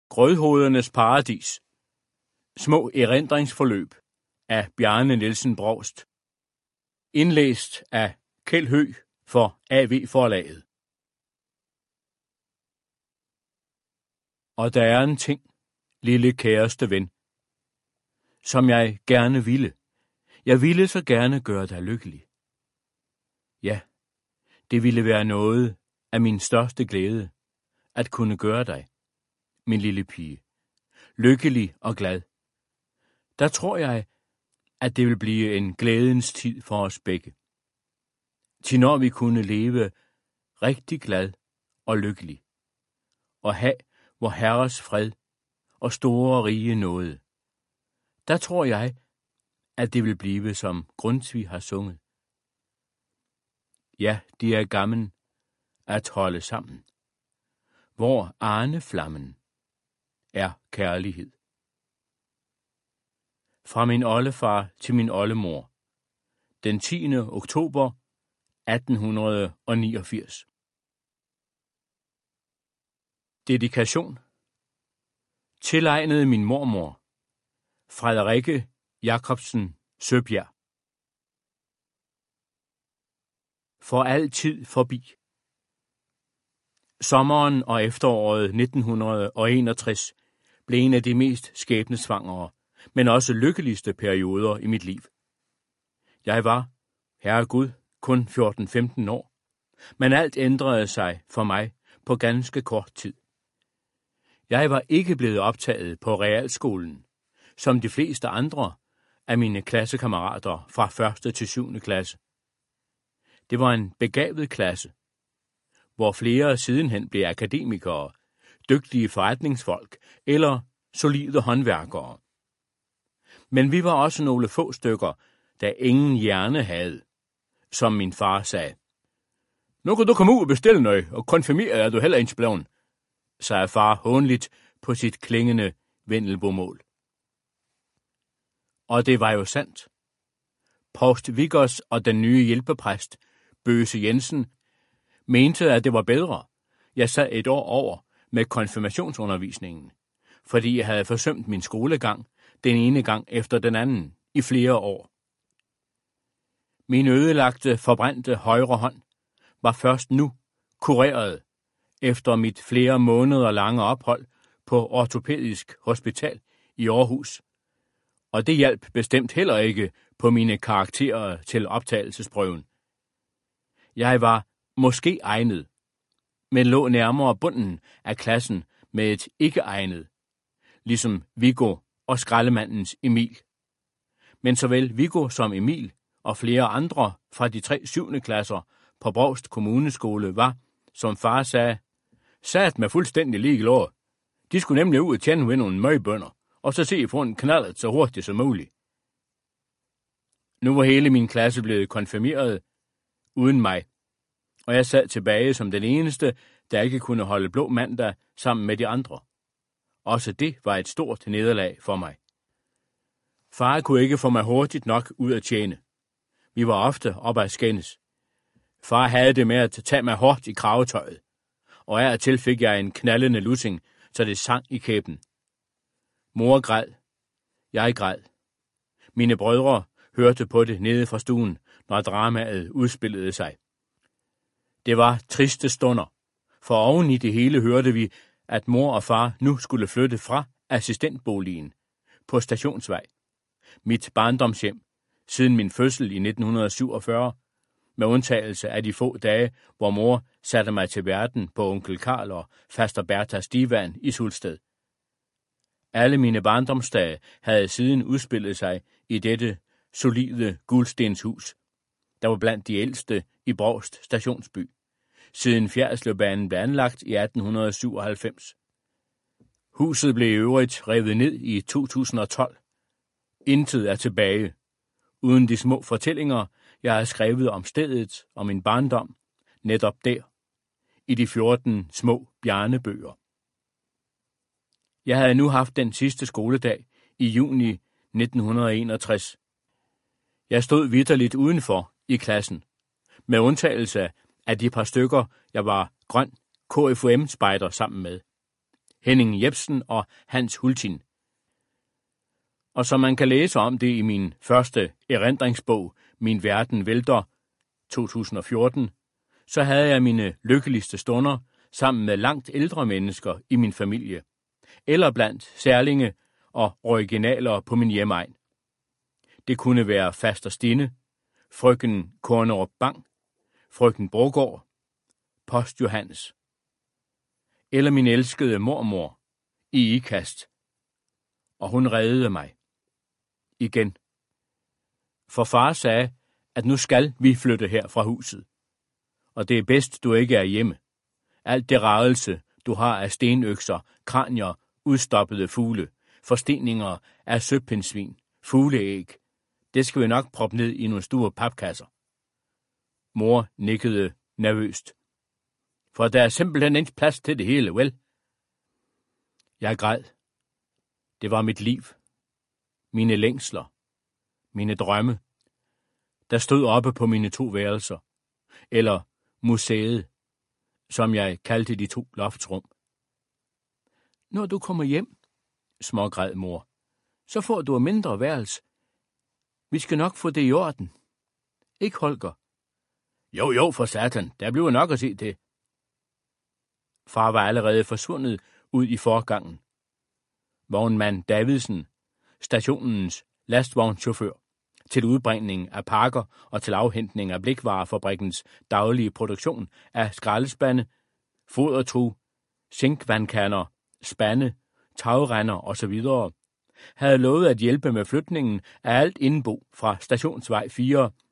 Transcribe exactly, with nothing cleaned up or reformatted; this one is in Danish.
Grødhovedernes paradis. Små erindringsforløb af Bjarne Nielsen Brovst. Indlæst af Kjeld Høegh for A V-forlaget. Og der er en ting, lille kæreste ven, som jeg gerne ville. Jeg ville så gerne gøre dig lykkelig. Ja, det ville være noget af min største glæde, at kunne gøre dig, min lille pige, lykkelig og glad. Der tror jeg, at det vil blive en glædens tid for os begge. Til når vi kunne leve rigtig glad og lykkelig, og have vor Herres fred og store rige nåde. Der tror jeg, at det vil blive, som Grundtvig har sunget. Ja, det er gammel at holde sammen, hvor arneflammen er kærlighed. Fra min oldefar til min oldemor, den tiende oktober atten niogfirs. Dedikation. Tilegnet min mormor, Frederikke Jacobsen Søbjerg. For altid forbi. Sommeren og efteråret nitten enogtres blev en af de mest skæbnesvangre, men også lykkeligste perioder i mit liv. Jeg var, herre Gud, kun fjorten femten år, men alt ændrede sig for mig på ganske kort tid. Jeg var ikke blevet optaget på realskolen, som de fleste andre af mine klassekammerater fra første til syvende klasse. Det var en begavet klasse, hvor flere sidenhen blev akademikere, dygtige forretningsfolk eller solide håndværkere. Men vi var også nogle få stykker, der ingen hjerne havde, som min far sagde. Nu kan du komme ud og bestille noget, og konfirmere er du heller ikke blevet, sagde far hånligt på sit klingende vendelbomål. Og det var jo sandt. Provst Viggers og den nye hjælpepræst, Bøse Jensen, mente, at det var bedre. Jeg sad et år over med konfirmationsundervisningen, fordi jeg havde forsømt min skolegang den ene gang efter den anden i flere år. Min ødelagte, forbrændte højre hånd var først nu kureret efter mit flere måneder lange ophold på ortopædisk hospital i Aarhus, og det hjalp bestemt heller ikke på mine karakterer til optagelsesprøven. Jeg var måske egnet, men lå nærmere bunden af klassen med et ikke egnet, ligesom Viggo og skraldemandens Emil. Men såvel Viggo som Emil og flere andre fra de tre syvende klasser på Brovst Kommuneskole var, som far sagde, sat med fuldstændig ligeglade. De skulle nemlig ud og tjene ved nogle møgbønder, og så se få en knaldet så hurtigt som muligt. Nu var hele min klasse blevet konfirmeret uden mig, og jeg sad tilbage som den eneste, der ikke kunne holde blå mandag sammen med de andre. Også det var et stort nederlag for mig. Far kunne ikke få mig hurtigt nok ud at tjene. Vi var ofte oppe at skændes. Far havde det med at tage mig hårdt i kravetøjet, og af og til fik jeg en knaldende lussing, så det sang i kæben. Mor græd. Jeg græd. Mine brødre hørte på det nede fra stuen, når dramaet udspillede sig. Det var triste stunder, for oven i det hele hørte vi, at mor og far nu skulle flytte fra assistentboligen på Stationsvej, mit barndomshjem, siden min fødsel i nitten syvogfyrre, med undtagelse af de få dage, hvor mor satte mig til verden på onkel Karl og faster Berthas divan i Sulsted. Alle mine barndomsdage havde siden udspillet sig i dette solide gulstenshus, der var blandt de ældste i Brovst Stationsby, siden Fjerritslev-banen blev anlagt i atten syvoghalvfems. Huset blev i øvrigt revet ned i to tusind og tolv. Intet er tilbage, uden de små fortællinger, jeg har skrevet om stedet og min barndom, netop der, i de fjorten små bjarnebøger. Jeg havde nu haft den sidste skoledag i juni nitten enogtres. Jeg stod vitterligt udenfor i klassen, med undtagelse af de par stykker, jeg var grøn K F U M-spejder sammen med. Henning Jebsen og Hans Hultin. Og som man kan læse om det i min første erindringsbog, Min verden vælter, to tusind og fjorten, så havde jeg mine lykkeligste stunder sammen med langt ældre mennesker i min familie, eller blandt særlinge og originaler på min hjemegn. Det kunne være faster Stine, frøken Kornerup Bang, frøken Brogård, post Johannes, eller min elskede mormor i Ikast, og hun reddede mig. Igen. For far sagde, at nu skal vi flytte her fra huset, og det er bedst, du ikke er hjemme. Alt det ragelse, du har af stenøkser, kranier, udstoppede fugle, forsteninger af søpindsvin, fugleæg, det skal vi nok proppe ned i nogle store papkasser. Mor nikkede nervøst. For der er simpelthen ikke plads til det hele, vel? Jeg græd. Det var mit liv. Mine længsler. Mine drømme. Der stod oppe på mine to værelser. Eller museet, som jeg kaldte de to loftsrum. Når du kommer hjem, smågræd mor, så får du en mindre værelse. Vi skal nok få det i orden. Ikke, Holger? Jo, jo, for satan. Der bliver nok at se til. Far var allerede forsvundet ud i forgangen. Vognmand Davidsen, stationens lastvognschauffør, til udbringning af pakker og til afhentning af blikvarefabrikkens daglige produktion af skraldespande, fodertru, zinkvandkander, spande, tagrender osv., havde lovet at hjælpe med flytningen af alt indbo fra Stationsvej fire